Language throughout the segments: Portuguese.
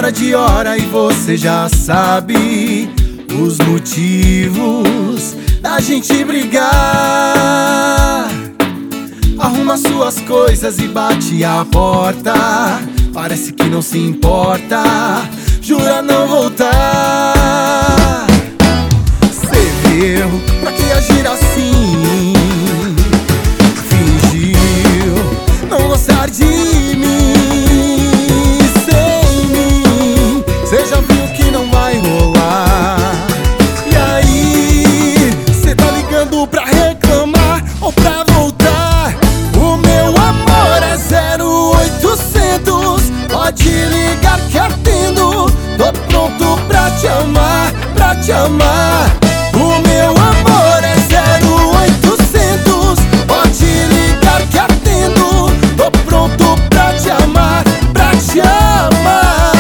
fora de hora e você já sabe os motivos da gente brigar. Arruma suas coisas e bate a porta. Parece que não se importa, jura não voltar. Cê viu, pra que agir assim? Fingiu não gostar de mim. Sem mim, cê já viu que não vai rolar. E aí, cê tá ligando pra reclamar ou pra voltar? O meu amor é 0800. Pode ligar que atendo. Tô pronto pra te amar, pra te amar. O meu amor é 0800. Pode ligar que atendo. Tô pronto pra te amar, pra te amar.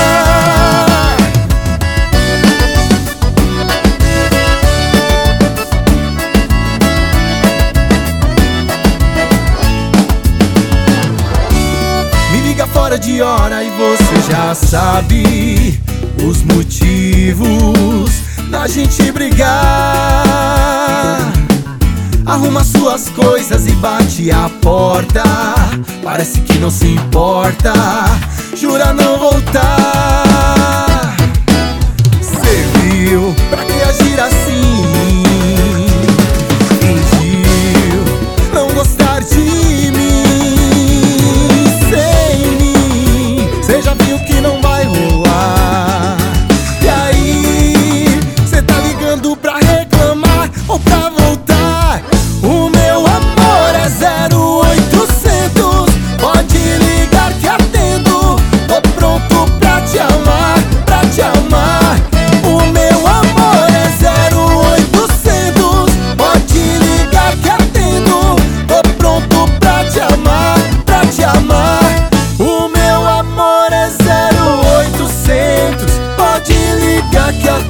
Me liga fora de hora e você já sabe os motivos da gente brigar. Arruma suas coisas e bate a porta. Parece que não se importa, jura não voltar. Cê viu, pra que agir assim? Fingiu não gostar de mim. Sem mim, cê já viu que não vai rolar. E aí, cê tá ligando pra reclamar ou pra voltar? O meu amor é 0800. Pode ligar que atendo. Tô pronto pra te amar, pra te amar. O meu amor é 0800. Pode ligar que atendo. Tô pronto pra te amar, pra te amar. O meu amor é 0800. Pode ligar que atendo.